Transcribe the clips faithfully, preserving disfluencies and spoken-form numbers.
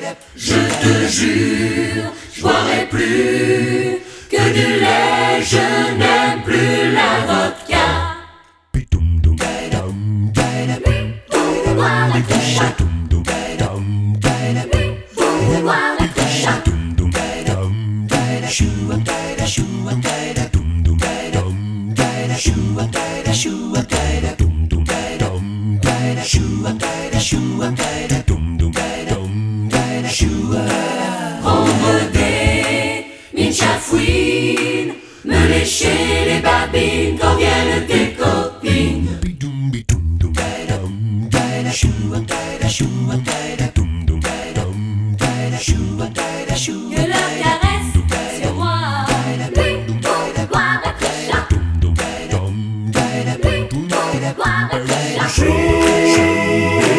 Je te jure, je boirai plus que du lait, je n'aime plus la vodka. Boire avec le chat. Boire avec le chat. Emmener, mine chafouine, me lécher les babines quand viennent tes copines. Que leur caresse sur moi. Oui, boire avec le chat. Oui, boire avec le chat.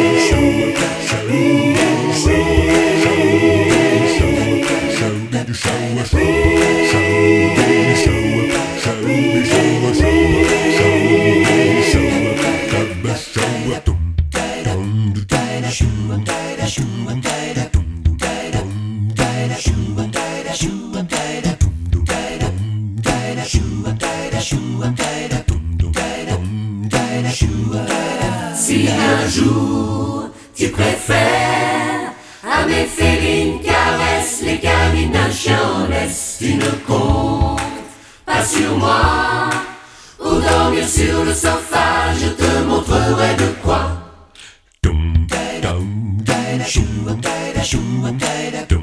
Si un jour tu préfères à mes félines caresses les canines d'un chien en laisse, tu ne comptes pas sur moi. Pour dormir sur le sofa, je te montrerai de quoi.